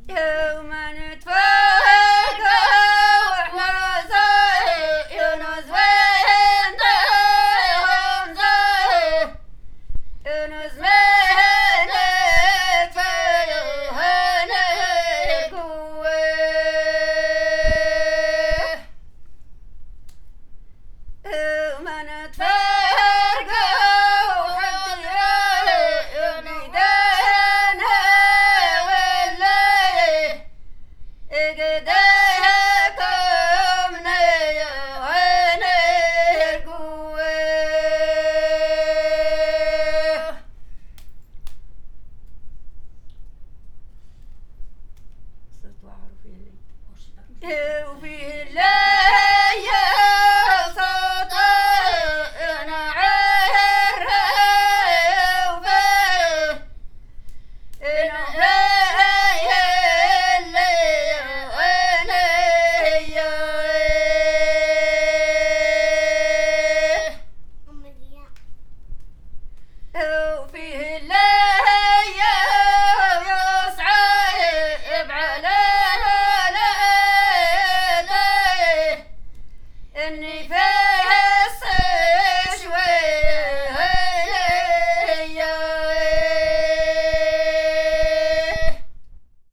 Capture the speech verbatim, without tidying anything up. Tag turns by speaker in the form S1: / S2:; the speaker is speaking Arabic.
S1: يوم نتفارق واحنا زي يونس وانت هم زي يونس من نتفارق هنرقوه يوم نتفارق وحدنا بيدنا والليل اقداكم نيا ونرقوه صوت وعرفي لي وفي الليل